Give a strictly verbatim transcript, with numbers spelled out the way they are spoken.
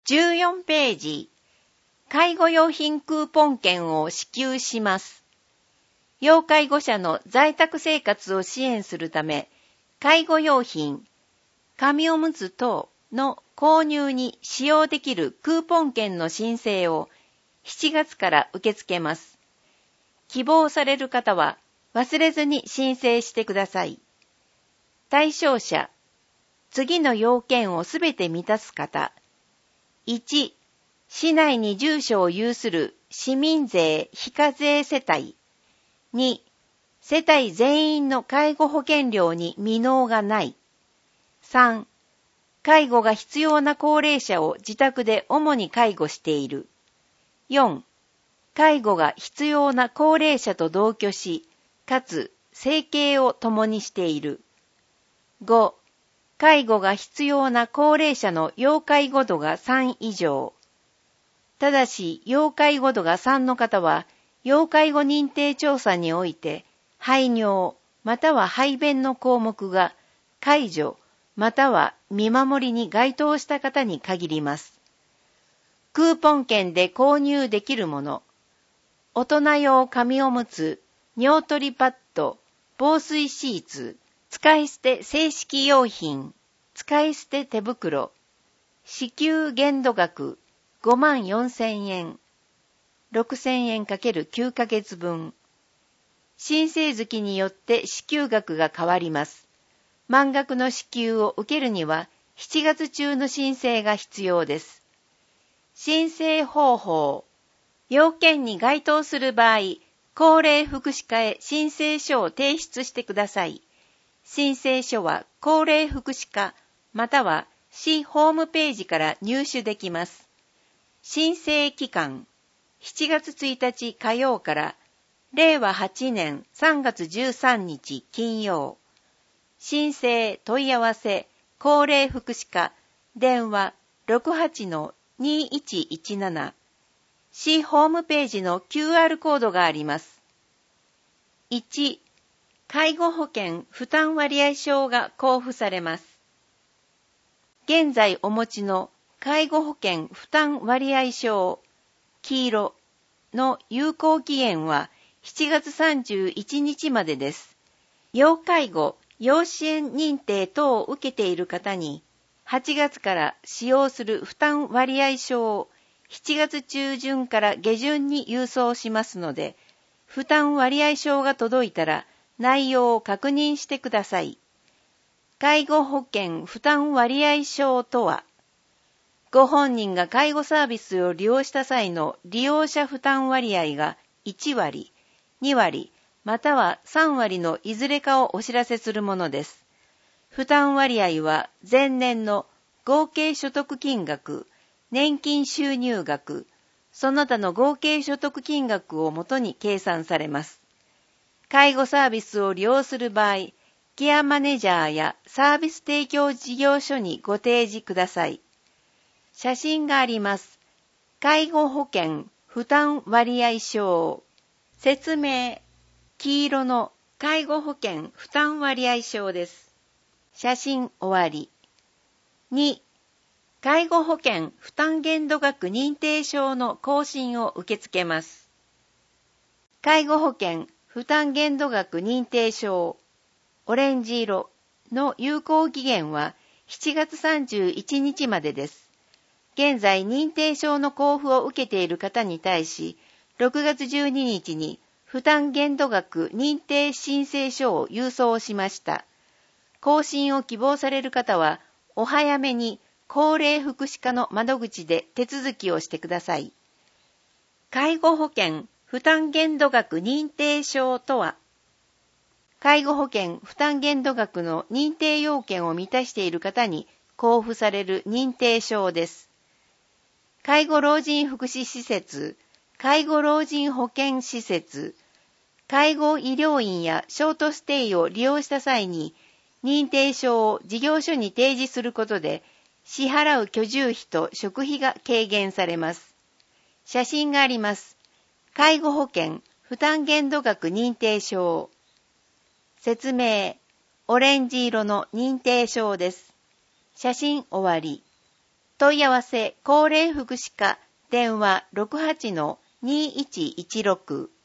じゅうよんページ、介護用品クーポン券を支給します。要介護者の在宅生活を支援するため、介護用品、紙おむつ等の購入に使用できるクーポン券の申請をしちがつから受け付けます。希望される方は忘れずに申請してください。対象者、次の要件をすべて満たす方。いち、市内に住所を有する市民税非課税世帯。に、世帯全員の介護保険料に未納がない。さん、介護が必要な高齢者を自宅で主に介護している。よん、介護が必要な高齢者と同居し、かつ生計を共にしている。ご、介護が必要な高齢者の要介護度がさん以上。ただし、要介護度がさんの方は、要介護認定調査において、排尿または排便の項目が介助または見守りに該当した方に限ります。クーポン券で購入できるもの。大人用紙おむつ、尿取りパッド、防水シーツ、使い捨て正式用品、使い捨て手袋、支給限度額ごまんよんせんえん、ろくせんえん ×きゅう ヶ月分。申請月によって支給額が変わります。満額の支給を受けるにはしちがつ中の申請が必要です。申請方法。要件に該当する場合、高齢福祉課へ申請書を提出してください。申請書は高齢福祉課または市ホームページから入手できます。申請期間、しちがつついたち火曜かられいわはちねんさんがつじゅうさんにち金曜。申請問い合わせ高齢福祉課電話 ろくはちのにいちいちなな。市ホームページの キューアール コードがあります。いち、介護保険負担割合証が交付されます。現在お持ちの介護保険負担割合証黄色の有効期限はしちがつさんじゅういちにちまでです。要介護、要支援認定等を受けている方にはちがつから使用する負担割合証をしちがつ中旬から下旬に郵送しますので、負担割合証が届いたら内容を確認してください。介護保険負担割合証とは、ご本人が介護サービスを利用した際の利用者負担割合がいちわり、にわり、またはさんわりのいずれかをお知らせするものです。負担割合は前年の合計所得金額、年金収入額、その他の合計所得金額をもとに計算されます。介護サービスを利用する場合、ケアマネジャーやサービス提供事業所にご提示ください。写真があります。介護保険負担割合証。説明。黄色の介護保険負担割合証です。写真終わり。に、介護保険負担限度額認定証の更新を受け付けます。介護保険負担限度額認定証、オレンジ色の有効期限はしちがつさんじゅういちにちまでです。現在認定証の交付を受けている方に対し、ろくがつじゅうににちに負担限度額認定申請書を郵送しました。更新を希望される方は、お早めに高齢福祉課の窓口で手続きをしてください。介護保険負担限度額認定証とは、介護保険負担限度額の認定要件を満たしている方に交付される認定証です。介護老人福祉施設、介護老人保健施設、介護医療院やショートステイを利用した際に、認定証を事業所に提示することで、支払う居住費と食費が軽減されます。写真があります。介護保険負担限度額認定証。説明。オレンジ色の認定証です。写真終わり。 問い合わせ高齢福祉課電話 ろくはちのにいちいちろく